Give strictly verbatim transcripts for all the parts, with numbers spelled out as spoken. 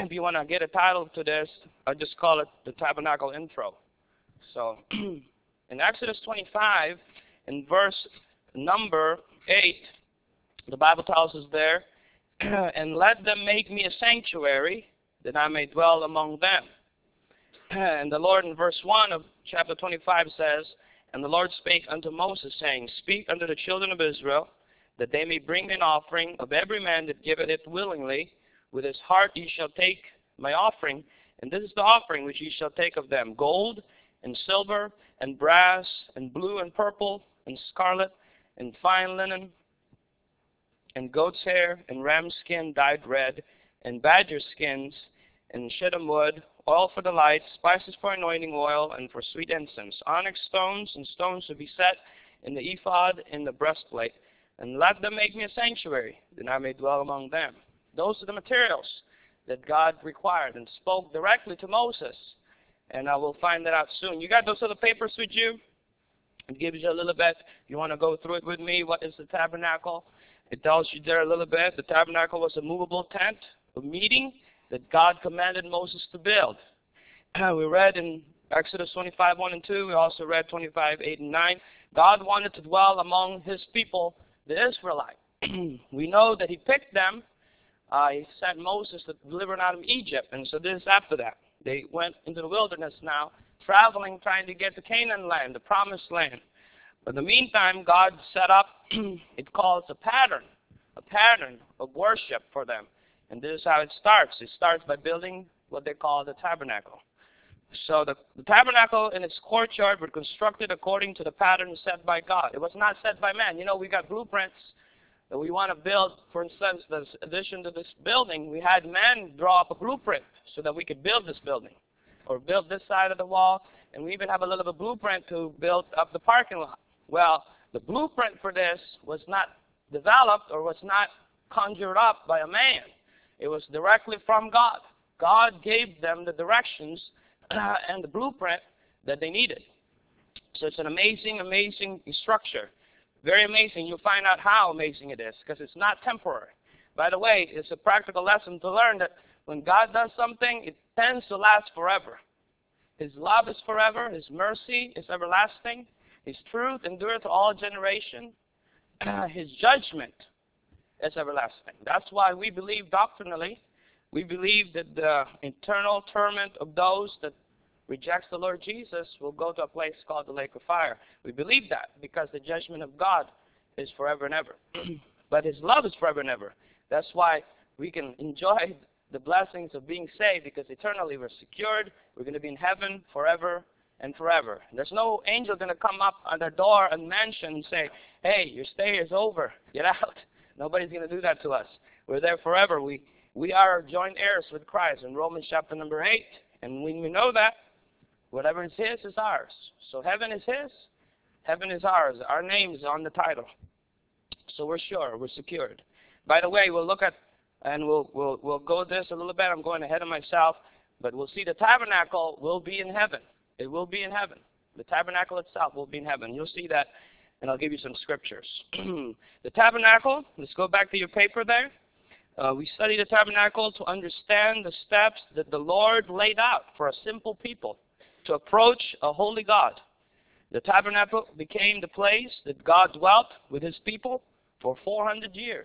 if you want to get a title to this, I'll just call it the Tabernacle Intro. So, in Exodus twenty-five, in verse number eight, the Bible tells us there, and let them make me a sanctuary, that I may dwell among them. And the Lord in verse one of chapter twenty-five says, and the Lord spake unto Moses, saying, speak unto the children of Israel, that they may bring me an offering of every man that giveth it willingly. With his heart ye shall take my offering, and this is the offering which ye shall take of them, gold, and silver, and brass, and blue, and purple, and scarlet, and fine linen, and goat's hair, and ram's skin dyed red, and badger skins, and shittim wood, oil for the light, spices for anointing oil, and for sweet incense, onyx stones, and stones to be set in the ephod, in the breastplate. And let them make me a sanctuary, that I may dwell among them. Those are the materials that God required and spoke directly to Moses. And I will find that out soon. You got those other papers with you? It gives you a little bit. You want to go through it with me? What is the tabernacle? It tells you there a little bit. The tabernacle was a movable tent of meeting that God commanded Moses to build. We read in Exodus twenty-five, one and two. We also read twenty-five, eight and nine. God wanted to dwell among his people, the Israelites. We know that he picked them. Uh, he sent Moses to deliver them out of Egypt. And so this is after that. They went into the wilderness now, traveling, trying to get to Canaan land, the promised land. But in the meantime, God set up, it calls a pattern, a pattern of worship for them. And this is how it starts. It starts by building what they call the tabernacle. So the, the tabernacle and its courtyard were constructed according to the pattern set by God. It was not set by man. You know, we got blueprints that we want to build. For instance, this addition to this building, we had men draw up a blueprint so that we could build this building, or build this side of the wall, and we even have a little bit of blueprint to build up the parking lot. Well, the blueprint for this was not developed or was not conjured up by a man. It was directly from God. God gave them the directions uh, and the blueprint that they needed. So it's an amazing, amazing structure. Very amazing. You'll find out how amazing it is, because it's not temporary. By the way, it's a practical lesson to learn that when God does something, it tends to last forever. His love is forever. His mercy is everlasting. His truth endureth to all generation. His judgment is everlasting. That's why we believe doctrinally, we believe that the eternal torment of those that rejects the Lord Jesus will go to a place called the lake of fire. We believe that because the judgment of God is forever and ever. But his love is forever and ever. That's why we can enjoy the blessings of being saved, because eternally we're secured. We're going to be in heaven forever and forever. There's no angel going to come up on the door and mansion and say, hey, your stay is over. Get out. Nobody's going to do that to us. We're there forever. We we are joint heirs with Christ in Romans chapter number eight. And when we know that, whatever is his is ours. So heaven is his. Heaven is ours. Our name is on the title. So we're sure. We're secured. By the way, we'll look at, and we'll, we'll, we'll go this a little bit. I'm going ahead of myself. But we'll see the tabernacle will be in heaven. It will be in heaven. The tabernacle itself will be in heaven. You'll see that, and I'll give you some scriptures. The tabernacle, let's go back to your paper there. Uh, we study the tabernacle to understand the steps that the Lord laid out for a simple people to approach a holy God. The tabernacle became the place that God dwelt with his people for four hundred years,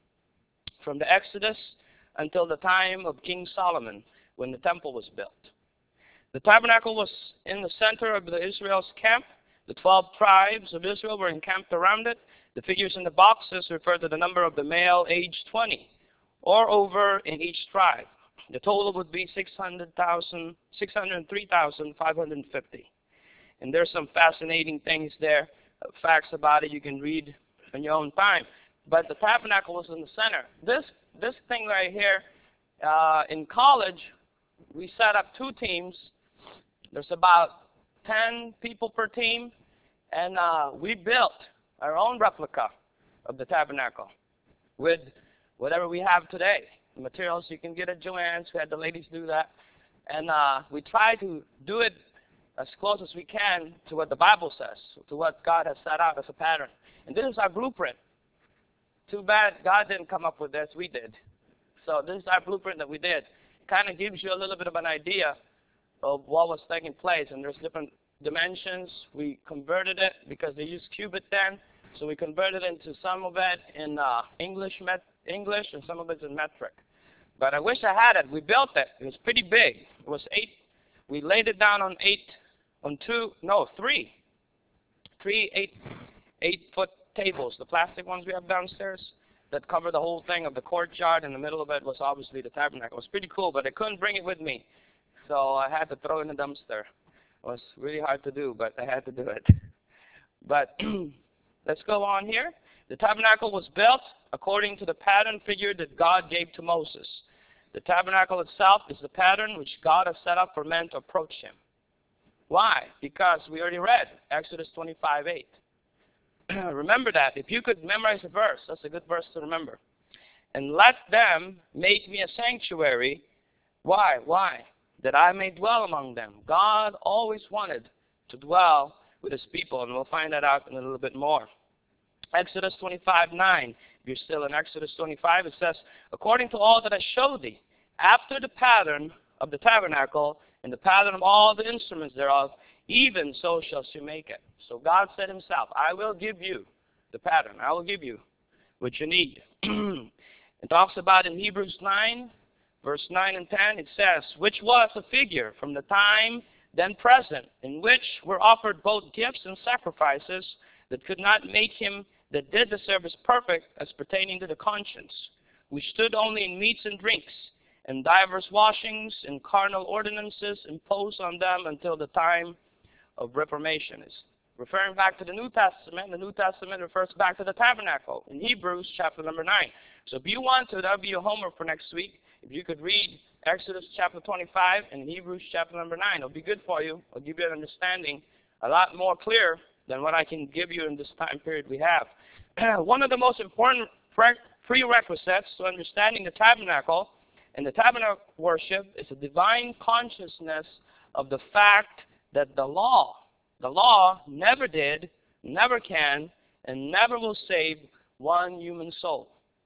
from the Exodus until the time of King Solomon, when the temple was built. The tabernacle was in the center of the Israel's camp. The twelve tribes of Israel were encamped around it. The figures in the boxes refer to the number of the male aged twenty or over in each tribe. The total would be six hundred thousand, six hundred three thousand five hundred fifty. And there's some fascinating things there, uh, facts about it you can read in your own time. But the tabernacle was in the center. This this thing right here, uh, in college, we set up two teams. There's about ten people per team, and uh, we built our own replica of the tabernacle with whatever we have today. The materials you can get at Joann's. We had the ladies do that. And uh, we try to do it as close as we can to what the Bible says, to what God has set out as a pattern. And this is our blueprint. Too bad God didn't come up with this. We did. So this is our blueprint that we did. kind of gives you a little bit of an idea of what was taking place. And there's different dimensions. We converted it because they used cubit then. So we converted into some of it in uh, English, met English and some of it in metric. But I wish I had it. We built it. It was pretty big. It was eight. We laid it down on eight, on two, no, three. Three eight, eight-foot tables, the plastic ones we have downstairs that cover the whole thing of the courtyard. In the middle of it was obviously the tabernacle. It was pretty cool, but I couldn't bring it with me. So I had to throw it in the dumpster. It was really hard to do, but I had to do it. But let's go on here. The tabernacle was built according to the pattern figure that God gave to Moses. The tabernacle itself is the pattern which God has set up for men to approach him. Why? Because we already read Exodus twenty-five eight. Remember that. If you could memorize a verse, that's a good verse to remember. And let them make me a sanctuary. Why? Why? That I may dwell among them. God always wanted to dwell with his people, and we'll find that out in a little bit more. Exodus twenty-five nine. If you're still in Exodus twenty-five, it says, according to all that I showed thee, after the pattern of the tabernacle and the pattern of all the instruments thereof, even so shall she make it. So God said himself, I will give you the pattern. I will give you what you need. It talks about in Hebrews nine, verse nine and ten, it says, which was a figure from the time then present, in which were offered both gifts and sacrifices that could not make him that did the service perfect as pertaining to the conscience, which stood only in meats and drinks, and divers washings and carnal ordinances imposed on them until the time of reformation. Is referring back to the New Testament. The New Testament refers back to the tabernacle in Hebrews chapter number nine. So if you want to, that would be your homework for next week. If you could read Exodus chapter twenty-five and Hebrews chapter number nine, it'll be good for you. It'll give you an understanding a lot more clear than what I can give you in this time period we have. One of the most important prerequisites to understanding the tabernacle and the tabernacle worship is a divine consciousness of the fact that the law, the law never did, never can, and never will save one human soul.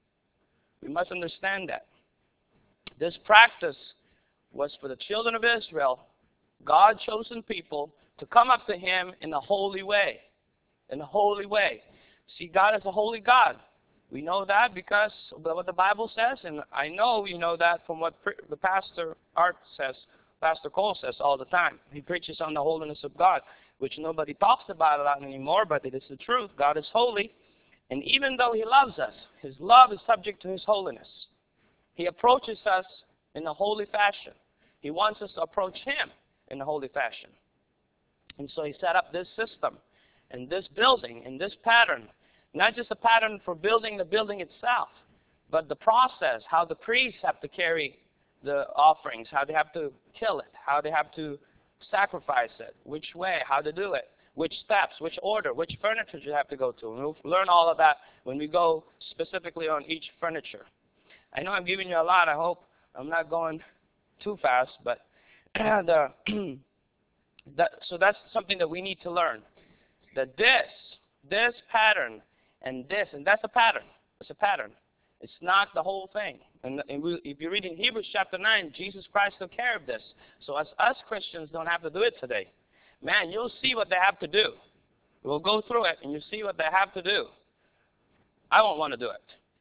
We must understand that. This practice was for the children of Israel, God's chosen people, to come up to him in a holy way. In a holy way. See, God is a holy God. We know that because of what the Bible says, and I know you know that from what the pastor Art says, Pastor Cole says all the time. He preaches on the holiness of God, which nobody talks about a lot anymore, but it is the truth. God is holy, and even though he loves us, his love is subject to his holiness. He approaches us in a holy fashion. He wants us to approach him in a holy fashion. And so he set up this system and this building and this pattern. Not just a pattern for building the building itself, but the process, how the priests have to carry the offerings, how they have to kill it, how they have to sacrifice it, which way, how to do it, which steps, which order, which furniture you have to go to. And we'll learn all of that when we go specifically on each furniture. I know I'm giving you a lot. I hope I'm not going too fast, but the, that, so that's something that we need to learn. That this, this pattern, and this, and that's a pattern. It's a pattern. It's not the whole thing. And, and we, if you read in Hebrews chapter nine, Jesus Christ took care of this. So as us Christians don't have to do it today. Man, you'll see what they have to do. We'll go through it, and you'll see what they have to do. I won't want to do it.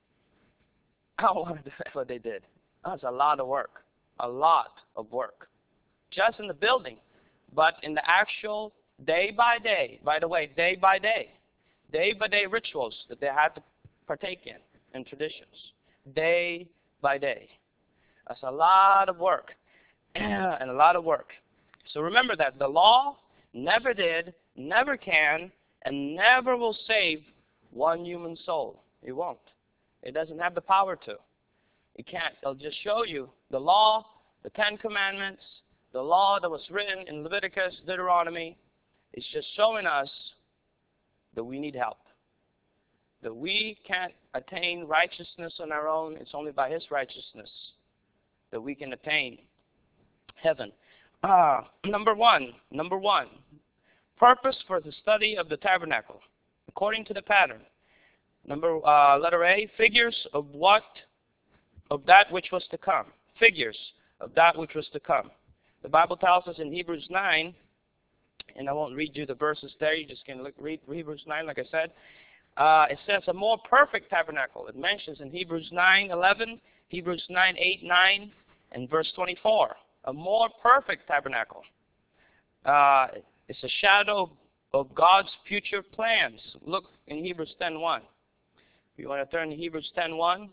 I don't want to do what they did. That's a lot of work. A lot of work. Just in the building, but in the actual day by day, by the way, day by day, day by day rituals that they had to partake in, and traditions. Day by day. That's a lot of work. And a lot of work. So remember that the law never did, never can, and never will save one human soul. It won't. It doesn't have the power to. It can't. It'll just show you the law, the Ten Commandments, the law that was written in Leviticus, Deuteronomy. It's just showing us that we need help. That we can't attain righteousness on our own. It's only by his righteousness that we can attain heaven. Uh, number one, number one, purpose for the study of the tabernacle, according to the pattern. Number, uh, letter A, figures of what, of that which was to come. Figures of that which was to come. The Bible tells us in Hebrews nine, and I won't read you the verses there, you just can look, read Hebrews nine, like I said. Uh, it says a more perfect tabernacle. It mentions in Hebrews nine eleven, Hebrews nine eight, nine, and verse twenty-four. A more perfect tabernacle. Uh, it's a shadow of God's future plans. Look in Hebrews ten one. If you want to turn to Hebrews ten one.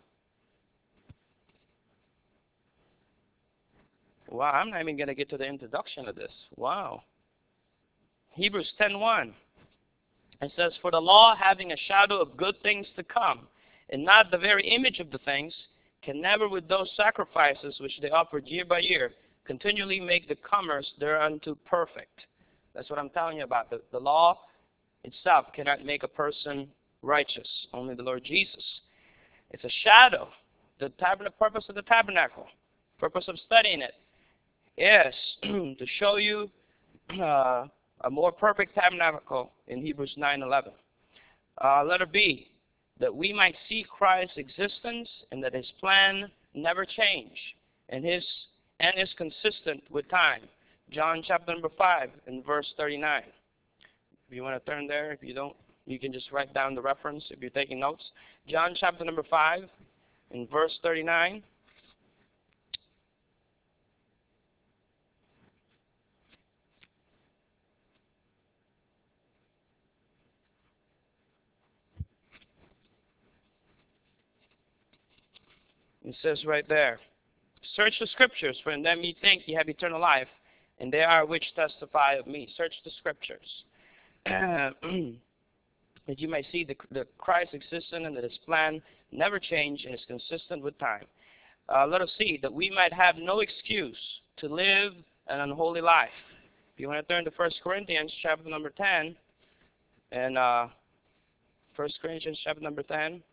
Wow, I'm not even going to get to the introduction of this. Wow. Hebrews ten one. It says, for the law, having a shadow of good things to come, and not the very image of the things, can never with those sacrifices which they offered year by year, continually make the comers thereunto perfect. That's what I'm telling you about. The, the law itself cannot make a person righteous. Only the Lord Jesus. It's a shadow. The tabernacle, purpose of the tabernacle, purpose of studying it, is to show you uh, a more perfect tabernacle in Hebrews nine eleven. Uh, letter B, that we might see Christ's existence and that his plan never change and his and is consistent with time. John chapter number five and verse thirty-nine. If you want to turn there, if you don't, you can just write down the reference if you're taking notes. John chapter number five and verse thirty-nine. It says right there, search the scriptures, for in them ye think ye have eternal life, and they are which testify of me. Search the scriptures. that you may see the, the Christ existent and that his plan never changed and is consistent with time. Uh, let us see that we might have no excuse to live an unholy life. If you want to turn to First Corinthians chapter number ten, and uh, First Corinthians chapter number ten,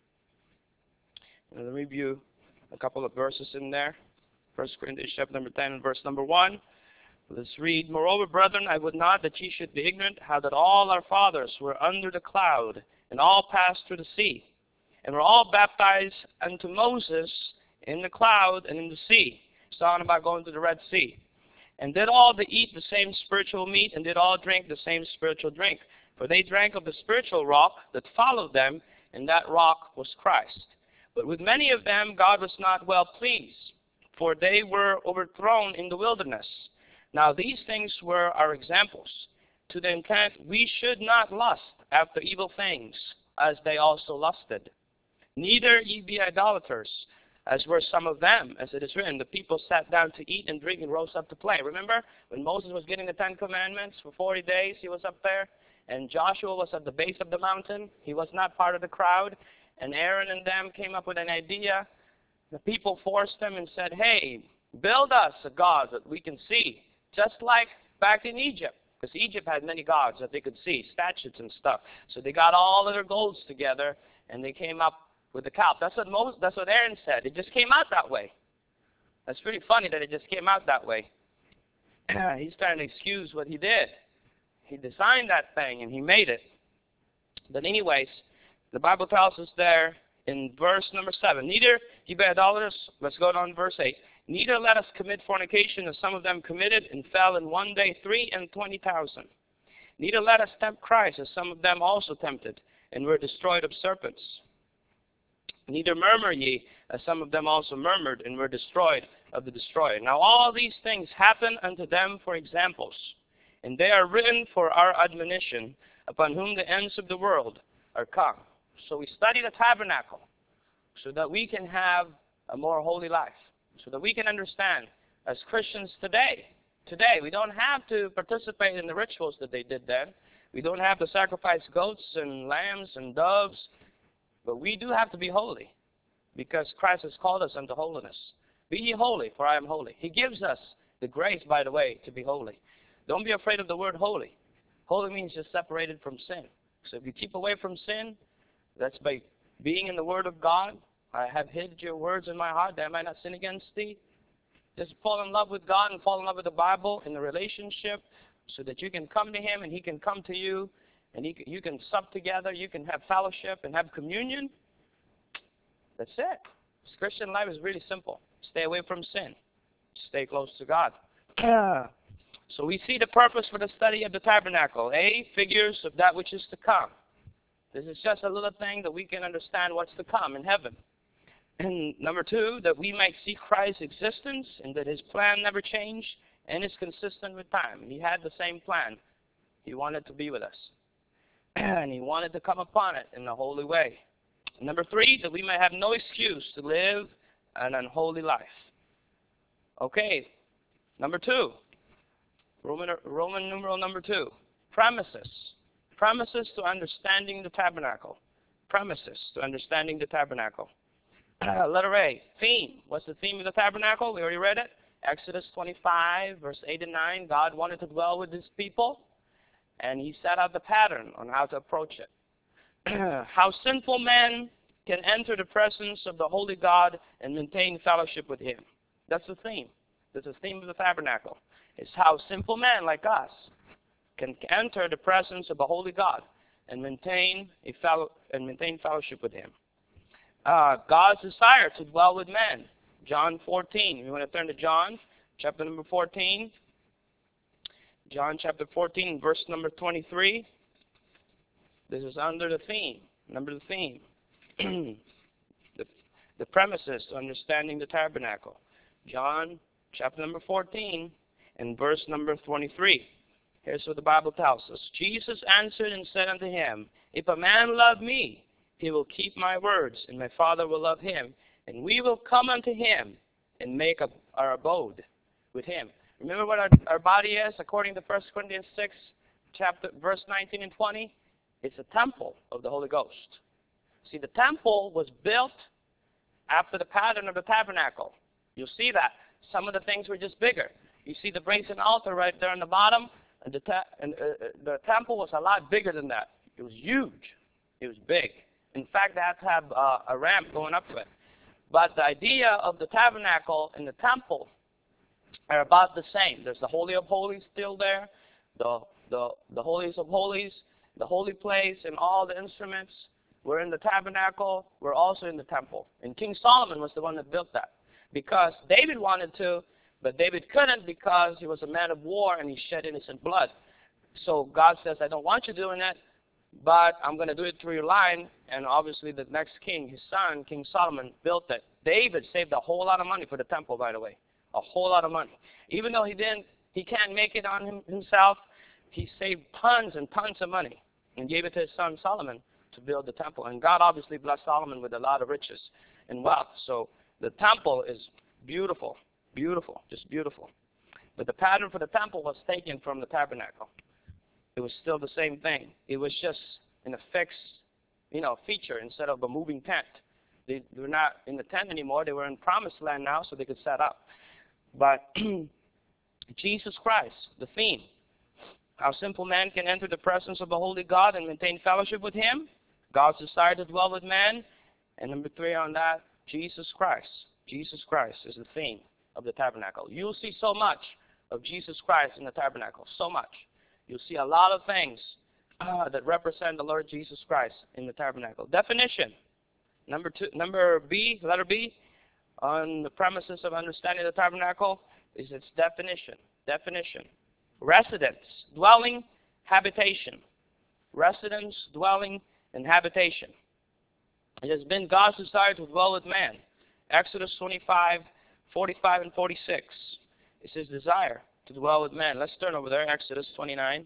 and I'll review a couple of verses in there. First Corinthians chapter number ten and verse number one. Let's read. Moreover, brethren, I would not that ye should be ignorant how that all our fathers were under the cloud, and all passed through the sea, and were all baptized unto Moses in the cloud and in the sea. It's talking about going to the Red Sea. And did all they eat the same spiritual meat, and did all drink the same spiritual drink. For they drank of the spiritual rock that followed them, and that rock was Christ. But with many of them God was not well pleased, for they were overthrown in the wilderness. Now these things were our examples, to the intent we should not lust after evil things, as they also lusted. Neither ye be idolaters, as were some of them, as it is written, the people sat down to eat and drink and rose up to play. Remember, when Moses was getting the Ten Commandments for forty days, he was up there, and Joshua was at the base of the mountain. He was not part of the crowd, and Aaron and them came up with an idea. The people forced them and said, hey, build us a god that we can see, just like back in Egypt, because Egypt had many gods that they could see, statues and stuff. So they got all of their golds together, and they came up with the calf. That's what Moses, that's what Aaron said. It just came out that way. That's pretty funny that it just came out that way. He's trying to excuse what he did. He designed that thing, and he made it. But anyways, the Bible tells us there in verse number seven, neither ye be idolaters, let's go down to verse eight, neither let us commit fornication, as some of them committed, and fell in one day three and twenty thousand. Neither let us tempt Christ, as some of them also tempted, and were destroyed of serpents. Neither murmur ye, as some of them also murmured, and were destroyed of the destroyer. Now all these things happen unto them for examples, and they are written for our admonition, upon whom the ends of the world are come. So we study the tabernacle, so that we can have a more holy life, so that we can understand, as Christians today, today we don't have to participate in the rituals that they did then. We don't have to sacrifice goats and lambs and doves, but we do have to be holy, because Christ has called us unto holiness. Be ye holy, for I am holy. He gives us the grace, by the way, to be holy. Don't be afraid of the word holy. Holy means just separated from sin. So if you keep away from sin, that's by being in the Word of God. I have hid your words in my heart that I might not sin against thee. Just fall in love with God and fall in love with the Bible in the relationship, so that you can come to him and he can come to you, and he, you can sup together, you can have fellowship and have communion. That's it. This Christian life is really simple. Stay away from sin. Stay close to God. So we see the purpose for the study of the tabernacle. A, figures of that which is to come. This is just a little thing that we can understand what's to come in heaven. And number two, that we might see Christ's existence and that his plan never changed and is consistent with time. He had the same plan. He wanted to be with us. And he wanted to come upon it in a holy way. Number three, that we might have no excuse to live an unholy life. Okay, number two, Roman, Roman numeral number two, premises. Premises to understanding the tabernacle. Premises to understanding the tabernacle. Uh, letter A, theme. What's the theme of the tabernacle? We already read it. Exodus twenty-five, verse eight and nine. God wanted to dwell with his people, and he set out the pattern on how to approach it. How sinful men can enter the presence of the holy God and maintain fellowship with him. That's the theme. That's the theme of the tabernacle. It's how sinful men like us can enter the presence of the holy God and maintain a fellow and maintain fellowship with him. Uh, God's desire to dwell with men. John fourteen. You want to turn to John, chapter number fourteen. John chapter fourteen, verse number twenty-three. This is under the theme. Number the theme. the, the premises to understanding the tabernacle. John chapter number fourteen and verse number twenty-three. Here's what the Bible tells us. Jesus answered and said unto him, if a man love me, he will keep my words, and my Father will love him, and we will come unto him and make a, our abode with him. Remember what our, our body is, according to First Corinthians six, chapter, verse nineteen and twenty? It's a temple of the Holy Ghost. See, the temple was built after the pattern of the tabernacle. You'll see that. Some of the things were just bigger. You see the brazen altar right there on the bottom, and the, te and, uh, the temple was a lot bigger than that. It was huge. It was big. In fact, they had to have uh, a ramp going up to it. But the idea of the tabernacle and the temple are about the same. There's the Holy of Holies still there, the, the, the Holies of Holies, the holy place, and all the instruments. We're in the tabernacle. We're also in the temple. And King Solomon was the one that built that. Because David wanted to, but David couldn't because he was a man of war and he shed innocent blood. So God says, I don't want you doing that, but I'm going to do it through your line. And obviously the next king, his son, King Solomon, built it. David saved a whole lot of money for the temple, by the way. A whole lot of money. Even though he didn't, he can't make it on him, himself, he saved tons and tons of money and gave it to his son Solomon to build the temple. And God obviously blessed Solomon with a lot of riches and wealth. So the temple is beautiful, beautiful, just beautiful. But the pattern for the temple was taken from the tabernacle. It was still the same thing. It was just in a fixed, you know, feature instead of a moving tent. They were not in the tent anymore. They were in promised land now, so they could set up. But Jesus Christ, the theme, how simple man can enter the presence of the holy God and maintain fellowship with him. God's desire to dwell with man. And number three on that, Jesus Christ. Jesus Christ is the theme of the tabernacle. You'll see so much of Jesus Christ in the tabernacle, so much. You'll see a lot of things uh, that represent the Lord Jesus Christ in the tabernacle. Definition. Number two, number B, letter B, on the premises of understanding the tabernacle is its definition. Definition. Residence, dwelling, habitation. Residence, dwelling, and habitation. It has been God's desire to dwell with man. Exodus twenty-five, forty-five, and forty-six. It's his desire to dwell with man. Let's turn over there, Exodus twenty-nine.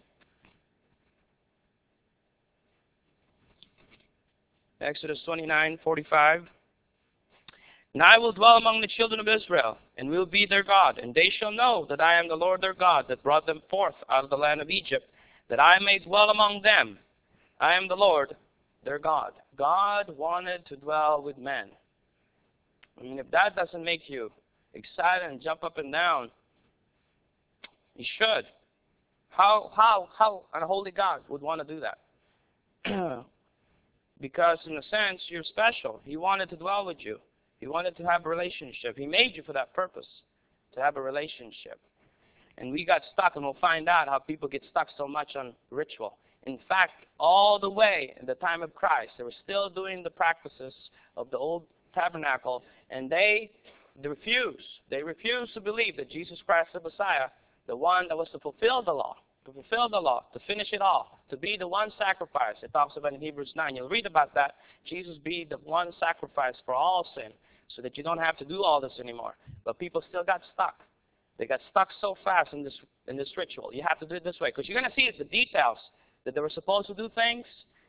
Exodus twenty-nine, forty-five. And I will dwell among the children of Israel, and will be their God. And they shall know that I am the Lord their God, that brought them forth out of the land of Egypt, that I may dwell among them. I am the Lord their God. God wanted to dwell with men. I mean, if that doesn't make you excited and jump up and down, you should. How, how, how a holy God would want to do that? Because in a sense, you're special. He wanted to dwell with you. He wanted to have a relationship. He made you for that purpose, to have a relationship. And we got stuck, and we'll find out how people get stuck so much on ritual. In fact, all the way in the time of Christ, they were still doing the practices of the old tabernacle, and they they refuse. They refuse to believe that Jesus Christ is the Messiah, the one that was to fulfill the law, to fulfill the law, to finish it all, to be the one sacrifice. It talks about in Hebrews nine. You'll read about that. Jesus be the one sacrifice for all sin, so that you don't have to do all this anymore. But people still got stuck. They got stuck so fast in this in this ritual. You have to do it this way, because you're going to see the details that they were supposed to do things.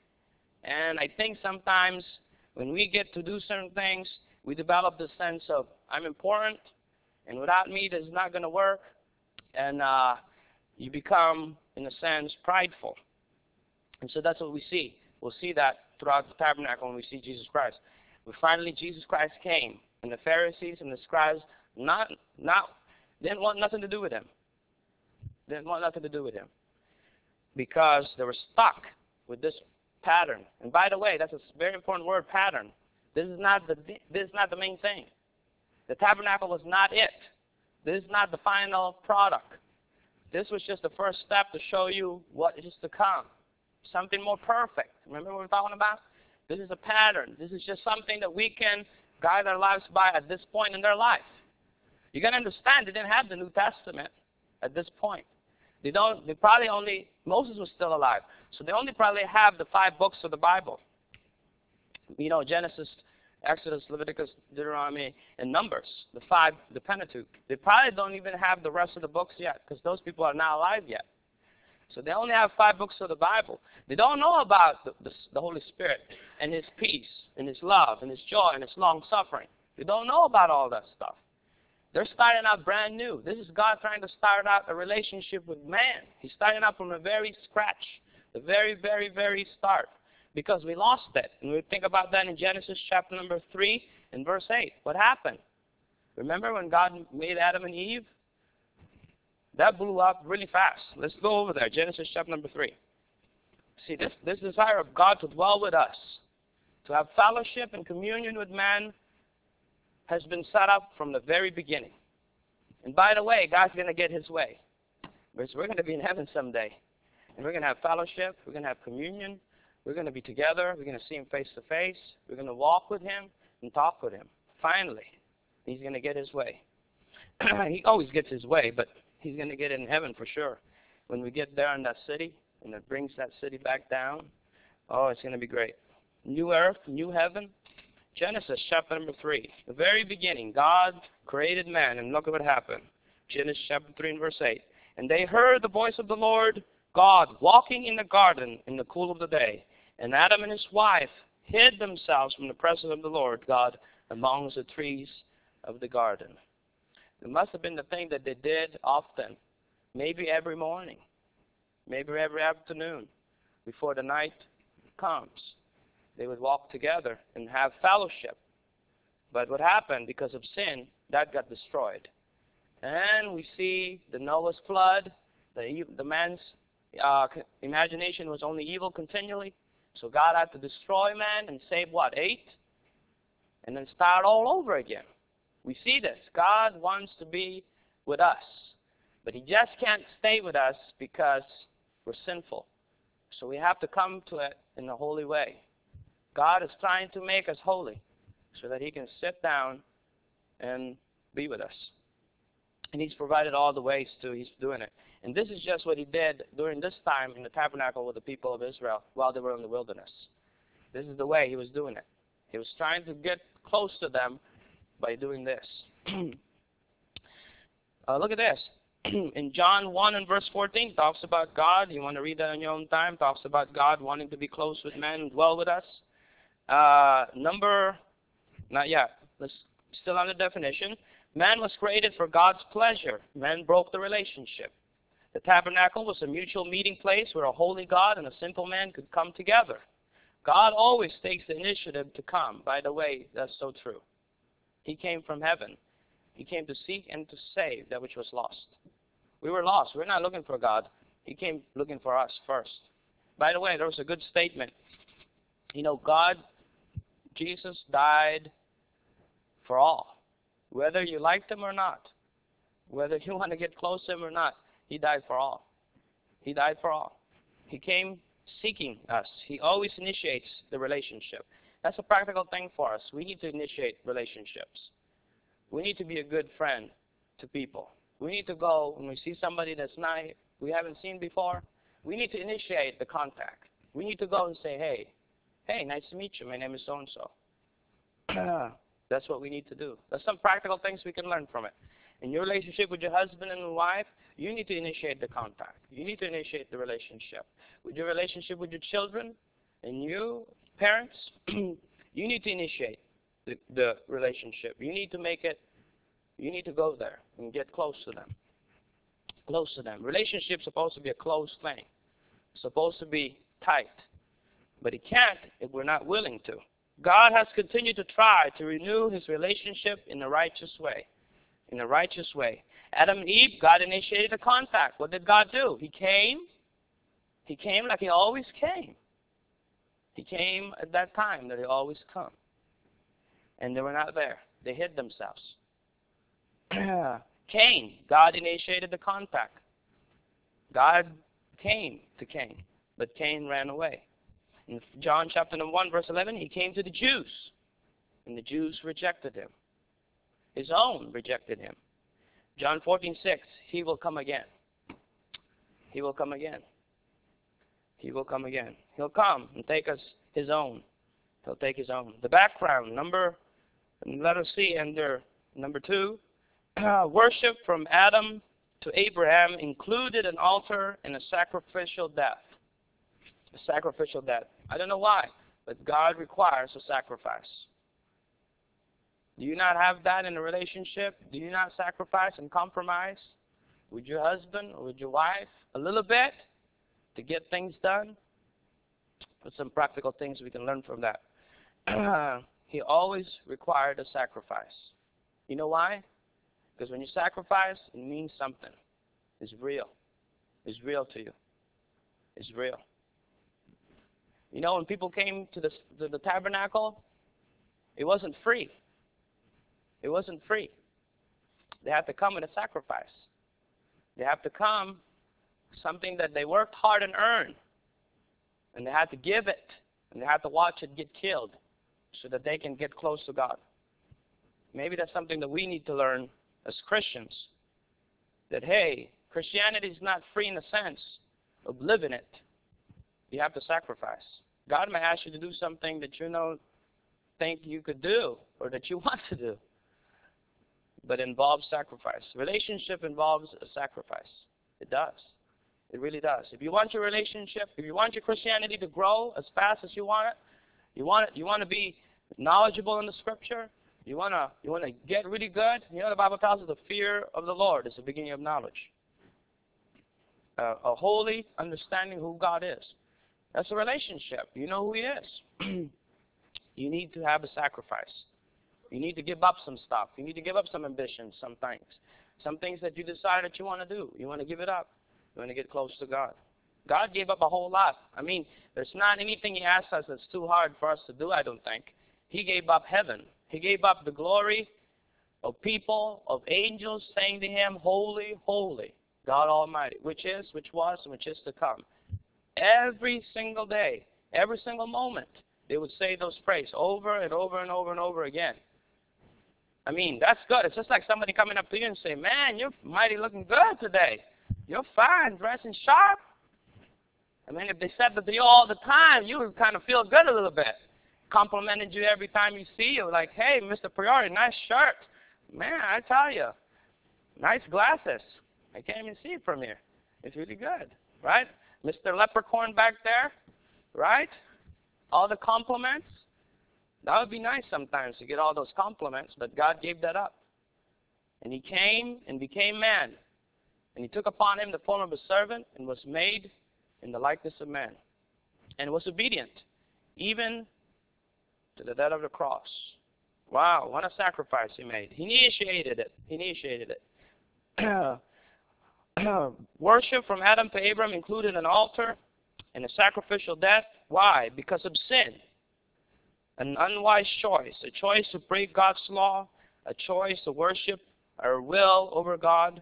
And I think sometimes when we get to do certain things, we develop this sense of, I'm important, and without me, this is not going to work. And uh, you become, in a sense, prideful. And so that's what we see. We'll see that throughout the tabernacle when we see Jesus Christ. But finally, Jesus Christ came, and the Pharisees and the scribes not, not, didn't want nothing to do with him. Didn't want nothing to do with him. Because they were stuck with this pattern. And by the way, that's a very important word, pattern. This is not the, this is not the main thing. The tabernacle was not it. This is not the final product. This was just the first step to show you what is to come. Something more perfect. Remember what we're talking about? This is a pattern. This is just something that we can guide our lives by at this point in their life. You got to understand, they didn't have the New Testament at this point. They don't. They probably only, Moses was still alive, so they only probably have the five books of the Bible. You know, Genesis, Exodus, Leviticus, Deuteronomy, and Numbers, the five, the Pentateuch. They probably don't even have the rest of the books yet, because those people are not alive yet. So they only have five books of the Bible. They don't know about the, the, the Holy Spirit and His peace and His love and His joy and His long-suffering. They don't know about all that stuff. They're starting out brand new. This is God trying to start out a relationship with man. He's starting out from the very scratch, the very, very, very start, because we lost it. And we think about that in Genesis chapter number three and verse eight. What happened? Remember when God made Adam and Eve? That blew up really fast. Let's go over there, Genesis chapter number three. See, this, this desire of God to dwell with us, to have fellowship and communion with man, has been set up from the very beginning. And by the way, God's going to get His way. Because we're going to be in heaven someday. And we're going to have fellowship. We're going to have communion. We're going to be together. We're going to see Him face to face. We're going to walk with Him and talk with Him. Finally, He's going to get His way. He always gets His way, but He's going to get it in heaven for sure. When we get there in that city, and it brings that city back down, oh, it's going to be great. New earth, new heaven. Genesis chapter number three. The very beginning, God created man, and look at what happened. Genesis chapter three and verse eight. And they heard the voice of the Lord God walking in the garden in the cool of the day. And Adam and his wife hid themselves from the presence of the Lord God amongst the trees of the garden. It must have been the thing that they did often, maybe every morning, maybe every afternoon before the night comes. They would walk together and have fellowship. But what happened, because of sin, that got destroyed. And we see the Noah's flood. The, the man's uh, imagination was only evil continually. So God had to destroy man and save what, eight? And then start all over again. We see this. God wants to be with us. But He just can't stay with us because we're sinful. So we have to come to it in a holy way. God is trying to make us holy so that He can sit down and be with us. And He's provided all the ways to, He's doing it. And this is just what He did during this time in the tabernacle with the people of Israel while they were in the wilderness. This is the way He was doing it. He was trying to get close to them by doing this. uh, look at this. In John one and verse fourteen, talks about God. You want to read that in your own time. Talks about God wanting to be close with men and dwell with us. Uh, number, not yet. Let's still on the definition. Man was created for God's pleasure. Man broke the relationship. The tabernacle was a mutual meeting place where a holy God and a simple man could come together. God always takes the initiative to come. By the way, that's so true. He came from heaven. He came to seek and to save that which was lost. We were lost. We're not looking for God. He came looking for us first. By the way, there was a good statement. You know, God, Jesus died for all. Whether you liked Him or not, whether you want to get close to Him or not, He died for all. He died for all. He came seeking us. He always initiates the relationship. That's a practical thing for us. We need to initiate relationships. We need to be a good friend to people. We need to go when we see somebody that's not, we haven't seen before, we need to initiate the contact. We need to go and say, hey, hey, nice to meet you. My name is so-and-so. That's what we need to do. There's some practical things we can learn from it. In your relationship with your husband and wife, you need to initiate the contact. You need to initiate the relationship. With your relationship with your children and you, parents, you need to initiate the, the relationship. You need to make it, you need to go there and get close to them. Close to them. Relationship's supposed to be a close thing. It's supposed to be tight. But it can't if we're not willing to. God has continued to try to renew his relationship in a righteous way. In a righteous way. Adam and Eve, God initiated a contact. What did God do? He came. He came like he always came. He came at that time that he always come. And they were not there. They hid themselves. Cain, God initiated the contact. God came to Cain, but Cain ran away. In John chapter number one, verse eleven, he came to the Jews, and the Jews rejected him. His own rejected him. John fourteen six, he will come again. He will come again. He will come again. He'll come and take us his own. He'll take his own. The background, number, let us see under number two, uh, worship from Adam to Abraham included an altar and a sacrificial death. A sacrificial death. I don't know why, but God requires a sacrifice. Do you not have that in a relationship? Do you not sacrifice and compromise with your husband or with your wife a little bit to get things done? But some practical things we can learn from that. He always required a sacrifice. You know why? Because when you sacrifice, it means something. It's real. It's real to you. It's real. You know, when people came to the, to the tabernacle, it wasn't free. It wasn't free. They had to come with a sacrifice. They have to come something that they worked hard and earned. And they had to give it. And they had to watch it get killed so that they can get close to God. Maybe that's something that we need to learn as Christians. That, hey, Christianity is not free in the sense of living it. You have to sacrifice. God may ask you to do something that you don't think you could do or that you want to do. But it involves sacrifice. Relationship involves a sacrifice. It does. It really does. If you want your relationship, if you want your Christianity to grow as fast as you want it, you want it, you want to be knowledgeable in the Scripture, you want to you want to get really good, you know the Bible tells us the fear of the Lord is the beginning of knowledge. Uh, a holy understanding who God is. That's a relationship. You know who he is. You need to have a sacrifice. You need to give up some stuff. You need to give up some ambitions, some things. Some things that you decide that you want to do. You want to give it up. You want to get close to God. God gave up a whole lot. I mean, there's not anything he asks us that's too hard for us to do, I don't think. He gave up heaven. He gave up the glory of people, of angels saying to him, holy, holy, God Almighty, which is, which was, and which is to come. Every single day, every single moment, they would say those phrases over and over and over and over again. I mean, that's good. It's just like somebody coming up to you and say, man, you're mighty looking good today. You're fine, dressing sharp. I mean, if they said that to you all the time, you would kind of feel good a little bit. Complimented you every time you see you, like, hey, Mister Priori, nice shirt. Man, I tell you, nice glasses. I can't even see it from here. It's really good, right? Mister Leprechaun back there, right? All the compliments. That would be nice sometimes to get all those compliments, but God gave that up. And he came and became man. And he took upon him the form of a servant and was made in the likeness of man. And was obedient, even to the death of the cross. Wow, what a sacrifice he made. He initiated it. He initiated it. Worship from Adam to Abraham included an altar and a sacrificial death. Why? Because of sin. An unwise choice. A choice to break God's law. A choice to worship our will over God.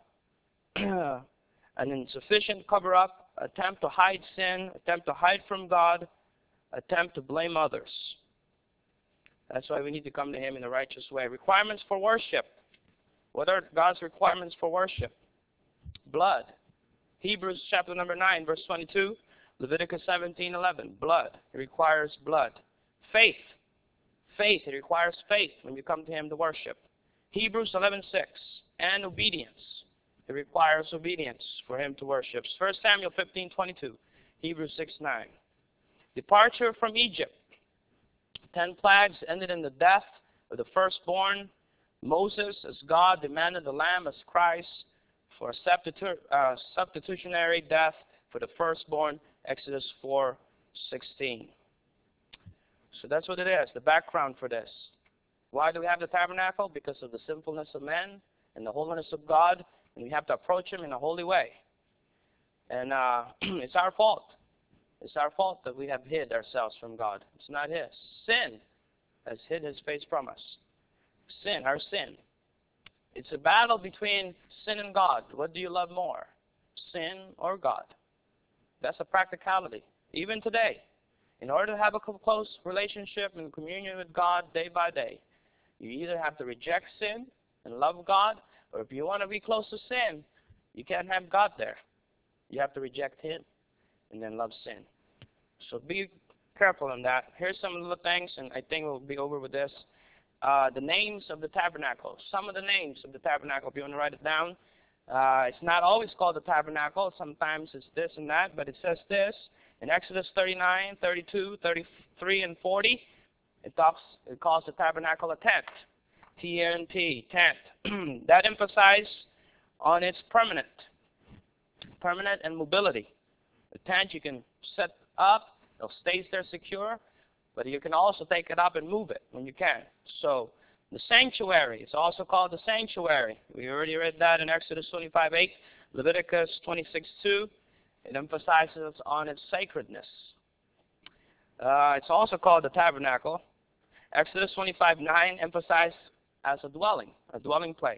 An insufficient cover-up. Attempt to hide sin. Attempt to hide from God. Attempt to blame others. That's why we need to come to him in a righteous way. Requirements for worship. What are God's requirements for worship? Blood. Hebrews chapter number nine, verse twenty-two. Leviticus seventeen, eleven. Blood. It requires blood. Faith. Faith. It requires faith when you come to Him to worship. Hebrews eleven, six. And obedience. It requires obedience for Him to worship. First Samuel fifteen, twenty-two. Hebrews six, nine. Departure from Egypt. Ten plagues ended in the death of the firstborn. Moses, as God, demanded the lamb as Christ for a substitu uh, substitutionary death for the firstborn. Exodus four, sixteen. So that's what it is, the background for this. Why do we have the tabernacle? Because of the sinfulness of men and the holiness of God, and we have to approach Him in a holy way. And uh, it's our fault. It's our fault that we have hid ourselves from God. It's not His. Sin has hid His face from us. Sin, our sin. It's a battle between sin and God. What do you love more, sin or God? That's a practicality. Even today, in order to have a close relationship and communion with God day by day, you either have to reject sin and love God, or if you want to be close to sin, you can't have God there. You have to reject Him and then love sin. So be careful on that. Here's some of the things, and I think we'll be over with this. Uh, the names of the tabernacle. Some of the names of the tabernacle, if you want to write it down. Uh, it's not always called the tabernacle. Sometimes it's this and that, but it says this. In Exodus thirty-nine, thirty-two, thirty-three, and forty, it talks. It calls the tabernacle a tent. T N T, tent. That emphasizes on its permanent, permanent and mobility. The tent you can set up, it stays there secure, but you can also take it up and move it when you can. So the sanctuary, it's also called the sanctuary. We already read that in Exodus twenty-five, eight, Leviticus twenty-six, two. It emphasizes on its sacredness. Uh, it's also called the tabernacle. Exodus twenty-five, nine emphasizes as a dwelling, a dwelling place.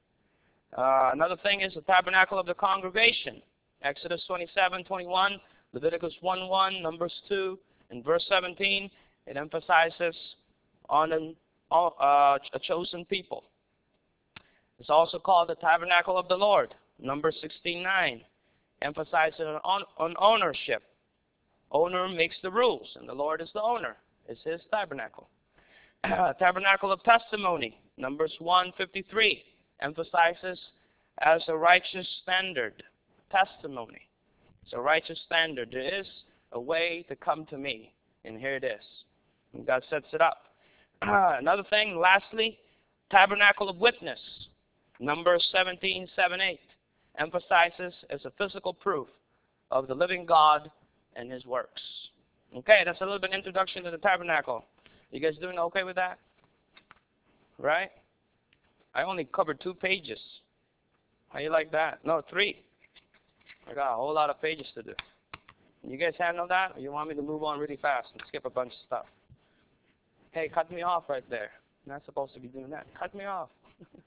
Uh, another thing is the tabernacle of the congregation. Exodus twenty-seven, twenty-one, Leviticus one, one, Numbers two, and verse seventeen, it emphasizes on an, uh, a chosen people. It's also called the tabernacle of the Lord. Numbers sixteen, nine, emphasizes on, on ownership. Owner makes the rules, and the Lord is the owner. It's His tabernacle. Tabernacle of testimony. Numbers one, fifty-three, emphasizes as a righteous standard. Testimony. It's a righteous standard. There is a way to come to me, and here it is. And God sets it up. Another thing, lastly, tabernacle of witness. Numbers seventeen, seven, eight, emphasizes as a physical proof of the living God and His works. Okay, that's a little bit introduction to the tabernacle. You guys doing okay with that? Right? I only covered two pages. How you like that? No, three. I got a whole lot of pages to do. You guys handle that, or you want me to move on really fast and skip a bunch of stuff? Hey, cut me off right there. I'm not supposed to be doing that. Cut me off.